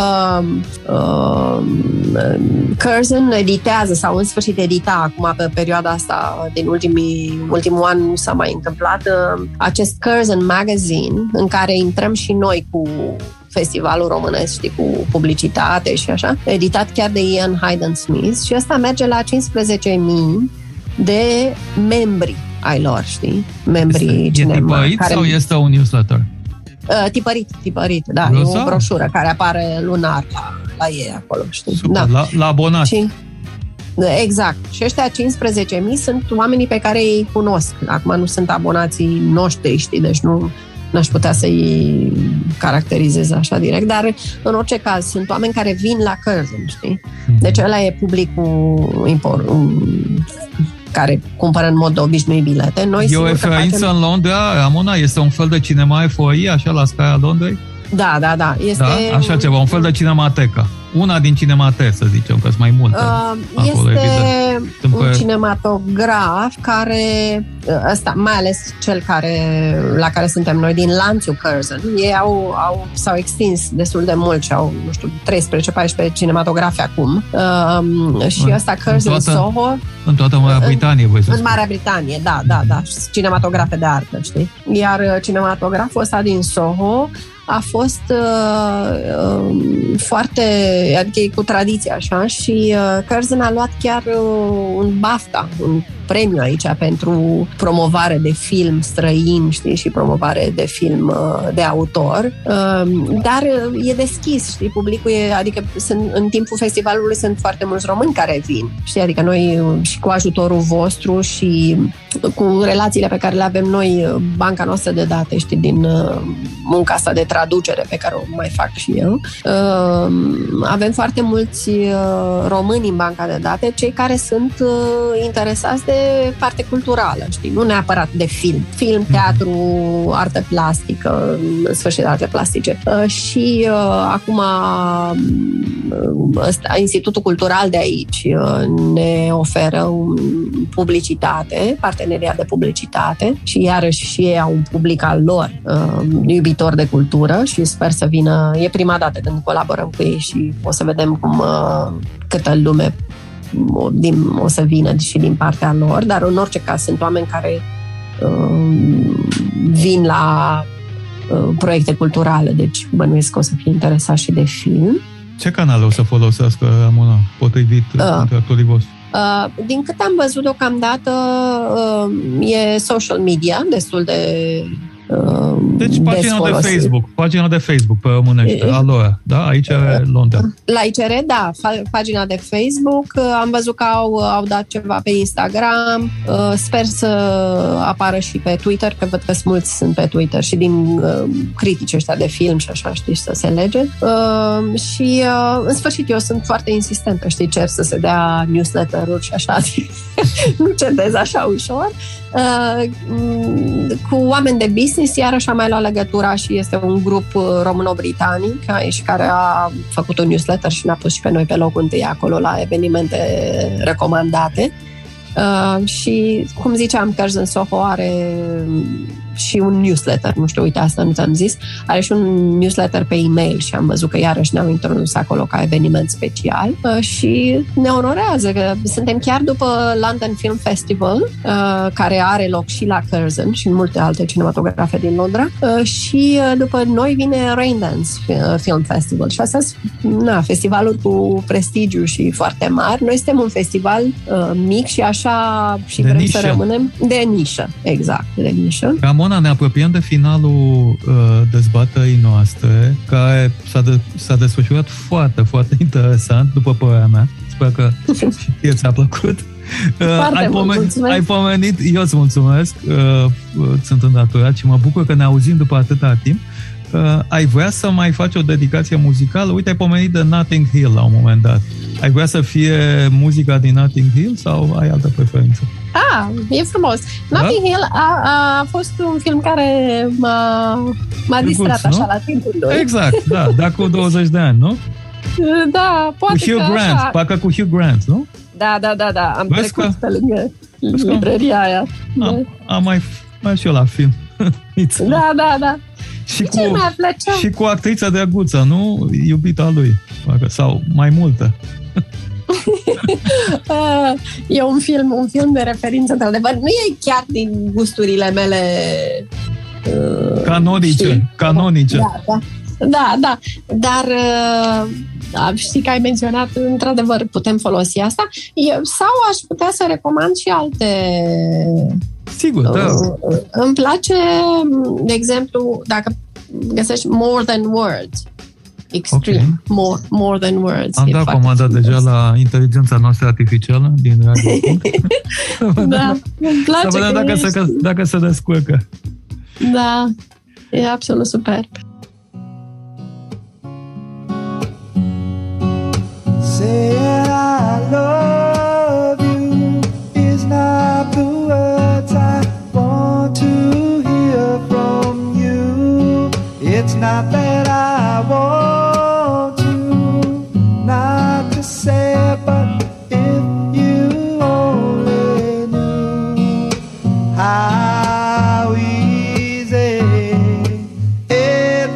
uh, Curzon editează, sau în sfârșit edita acum pe perioada asta din ultimii ultimul an nu s-a mai întâmplat, acest Curzon Magazine, în care intrăm și noi cu festivalul românesc, știi, cu publicitate și așa, editat chiar de Ian Hayden Smith, și ăsta merge la cincisprezece mii de membri ai lor, știi? Membrii este, cinema. E tipărit care... sau este un newsletter? Uh, tipărit, tipărit, da. Rosa? E o broșură care apare lunar la, la ei acolo, știi? Super, da. la, la abonați. Și... Exact. Și ăștia cincisprezece mii sunt oamenii pe care îi cunosc. Acum nu sunt abonații noștri, știi, deci nu n-aș putea să-i caracterizez așa direct, dar în orice caz sunt oameni care vin la Curzon, știi? Deci ăla e publicul import, care cumpără în mod obișnuit bilete. Noi e o referință facem... în Londra, Ramona? Este un fel de cinema F O I, așa, la scara Londrei? Da, da, da. Este... Da? Așa ceva, un fel de cinematecă. Una din cinematece, să zicem, că sunt mai multe. Uh, acolo, este evident. un cinematograf care, ăsta, mai ales cel care, la care suntem noi, din lanțul Curzon, ei au, au, s-au extins destul de mult și au, nu știu, treisprezece paisprezece cinematografe acum. Uh, și în, ăsta Curzon în toată, Soho. În toată Marea Britanie, voi să În Marea Britanie, da, da, da. Cinematografe de artă, știi? Iar cinematograful ăsta din Soho a fost uh, uh, foarte, adică e cu tradiție așa, și uh, Curzon a luat chiar uh, un BAFTA, un premiu aici pentru promovare de film străin, știi, și promovare de film uh, de autor, uh, dar uh, e deschis, știi, publicul e, adică sunt, în timpul festivalului sunt foarte mulți români care vin, știi, adică noi și cu ajutorul vostru și cu relațiile pe care le avem noi, banca noastră de date, știi, din uh, munca asta de traducere pe care o mai fac și eu, uh, avem foarte mulți uh, români în banca de date, cei care sunt uh, interesați de parte culturală, știi, nu neapărat de film. Film, teatru, artă plastică, în sfârșit arte plastice. Uh, și uh, acum uh, ăsta, Institutul Cultural de aici uh, ne oferă un publicitate, parteneriat de publicitate, și iarăși și ei au un public al lor uh, iubitor de cultură și sper să vină, e prima dată când colaborăm cu ei și o să vedem cum uh, câtă lume o, din, o să vină și din partea lor, dar în orice caz sunt oameni care uh, vin la uh, proiecte culturale, deci bănuiesc că o să fie interesați și de film. Ce canal o să folosească Ramona, potrivit uh. contractului vostru? Uh, din cât am văzut deocamdată, uh, e social media destul de uh, Deci pagina de Facebook, pagina de Facebook pe românește, e, Alora, da? Aici e Londra. La I C R, da, pagina de Facebook, am văzut că au, au dat ceva pe Instagram, uh, sper să apară și pe Twitter, că văd că mulți sunt pe Twitter și din uh, critici ăștia de film și așa, știi, să se lege. Uh, și uh, în sfârșit eu sunt foarte insistentă, știi, cer să se dea newsletter-uri și așa, nu cedez așa ușor. Uh, cu oameni de business, iarăși am mai luat legătura și este un grup româno-britanic aici care a făcut un newsletter și ne-a pus și pe noi pe locul întâi acolo la evenimente recomandate. Uh, și, cum ziceam, Curzon Soho are și un newsletter, nu știu, uite, asta nu ți-am zis, are și un newsletter pe e-mail și am văzut că iarăși ne-au introdus acolo ca eveniment special uh, și ne onorează că suntem chiar după London Film Festival, uh, care are loc și la Curzon și în multe alte cinematografe din Londra, uh, și uh, după noi vine Raindance Film Festival și astea sunt festivaluri cu prestigiu și foarte mari. Noi suntem un festival uh, mic și așa și de vrem nișă. Să rămânem de nișă, exact, de nișă. Ramona, ne apropiem de finalul uh, dezbaterii noastre, care s-a, de- s-a desfășurat foarte, foarte interesant, după părerea mea. Sper că și ție ți-a plăcut. Uh, ai, pomen- ai pomenit, eu îți mulțumesc, uh, sunt îndatorat și mă bucur că ne auzim după atâta timp. Uh, ai vrea să mai faci o dedicație muzicală? Uite, ai pomenit de Notting Hill la un moment dat. Ai vrea să fie muzica din Notting Hill sau ai altă preferință? Ah, e frumos. Da? Notting Hill a, a fost un film care m-a, m-a distrat așa la timpul lui. Exact, da, de acum douăzeci de ani, nu? Da, poate cu Hugh că Grant, așa. parcă cu Hugh Grant, nu? Da, da, da, da. Am Vezi trecut că... pe lângă librăria aia. Am, am mai, mai și eu la film. Da, da, da. Și cu, cu, și cu actrița drăguță, nu? Iubita lui. Sau mai multă. E un film, un film de referință, într-adevăr. Nu e chiar din gusturile mele uh, canonice. Știi? Canonice. Da, da, da, da. Dar uh, știi că ai menționat, într-adevăr, putem folosi asta. Eu, sau aș putea să recomand și alte... Sigur, da. Uh, îmi place, de exemplu, dacă găsești More Than Words. Extreme. Okay. More, more Than Words. Am dat comandat deja la inteligența noastră artificială din radio. Da, îmi place. Să vedem dacă, se, dacă se descurcă. Da, e absolut superb. Say I love you is not the words I want to hear from you. It's not that I want you not to say it, but if you only knew how easy it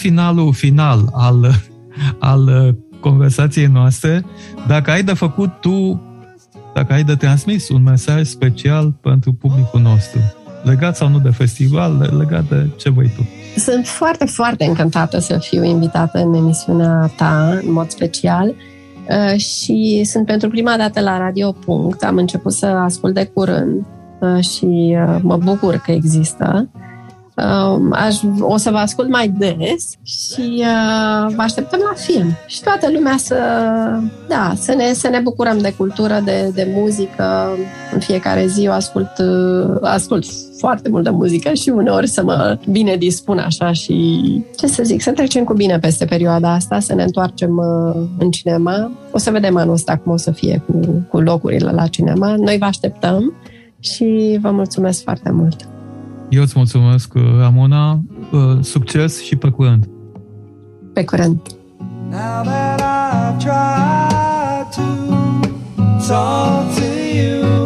finalul final al, al conversației noastre, dacă ai de făcut tu, dacă ai de transmis un mesaj special pentru publicul nostru, legat sau nu de festival, legat de ce vrei tu. Sunt foarte, foarte încântată să fiu invitată în emisiunea ta, în mod special, și sunt pentru prima dată la Radio Punct. Am început să ascult de curând și mă bucur că există. Aș, o să vă ascult mai des și vă așteptăm la film. Și toată lumea să, da, să, ne, să ne bucurăm de cultură, de, de muzică. În fiecare zi eu ascult, ascult foarte multă muzică și uneori să mă bine dispun așa și, ce să zic, să trecem cu bine peste perioada asta, să ne întoarcem în cinema. O să vedem anul ăsta cum o să fie cu, cu locurile la cinema. Noi vă așteptăm și vă mulțumesc foarte mult. Eu îți mulțumesc, Ramona. Succes și pe curând! Pe curând! Now that I've tried to talk to you